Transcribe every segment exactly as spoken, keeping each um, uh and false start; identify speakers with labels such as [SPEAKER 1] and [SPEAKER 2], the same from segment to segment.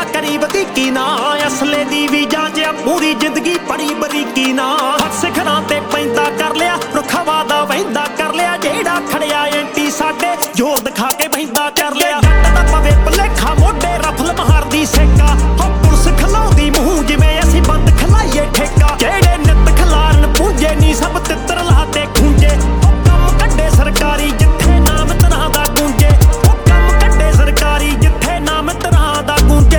[SPEAKER 1] करी बरीकी ना असले दी भी जांचिया पूरी जिंदगी बड़ी बरीकी ना सिखरां ते पैंदा कर लिया रुखवा दा वहिंदा कर लिया जेड़ा खड़िया एंटी साडे जोर दिखा के बहिंदा कर लिया जट दा पवे भलेखा मोढे रफल मारदी सेका हो पुलिस खलाउंदी मूंह जिवें असीं बंद खलाईए ठेका जेड़े नित खलारन पूंजे नी सब तित्तर लाते खूंजे हो कम कड्डे सरकारी जिथे नाम तरां दा गूंजे हो कम कड्डे सरकारी जिथे नाम तरां दा गूंजे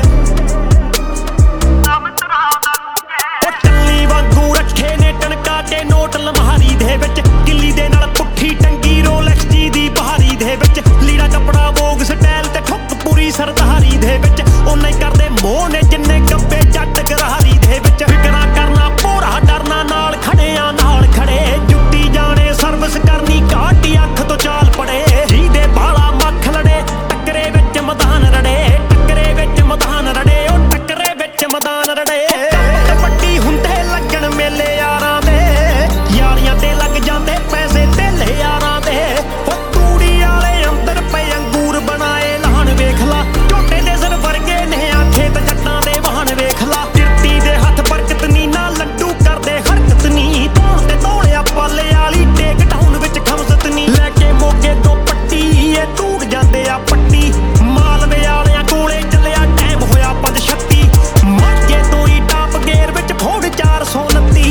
[SPEAKER 1] नाम तरां दा गूंजे ओ टल्ली वांगू रखे ने टणका के नोट लम्हारी दे विच किल्ली दे नाल पुट्ठी टंगी रोलेक्स जी दी बहारी दे विच लीड़ा कपड़ा वोग स्टाइल ते ठुक पूरी सरदारी दे विच ओना ही करदे मोह ने जिन्ने गब्बे जट गरारी दे विच फिकरां करना भोरा डरना नाल खड़िया नाल खड़े जुੱਤੀ जाने सर्विस करनी घाटी अख तो चाल पड़े जी दे बाला मख लड़े टकरे विच मैदान रड़े टकरे विच मैदान रड़े ओ टकरे विच मैदान रड़े पट्टी हुंदे लगण मेले यारां दे यारियां ते लग जांदे पैसे तेले यारां दे ओ तूड़ी वाले अंदर पे अंगूर बनाए लाहन वेख ला झोटे दे सिर वर्गे ने आ खेत जट्टां दे वाहन वेख ला किरती दे हत्थ बरकत नी ना लड्डू करदे हरकत नी धौण ते धौलिया पाले वाली टेक डाउन विच खमसत नी लैके मोगे तो पट्टी ए टूट जांदे आ पट्टी मालवे वालियां कोले चलिया टाइम होया पंज छत्ती मागे तो ही टाप गेयर विच फोड़ चार सौ उनती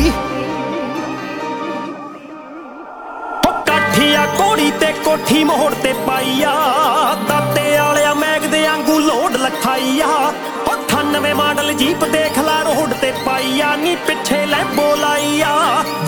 [SPEAKER 1] काठिया कोड़ी ते कोठी मोड़ ते पाईया दाते आलिया मैग दे आंगू लोड लखाईया अठानवे मॉडल जीप देख ला रोड ते पाईया नी पिछे लै बोलाईया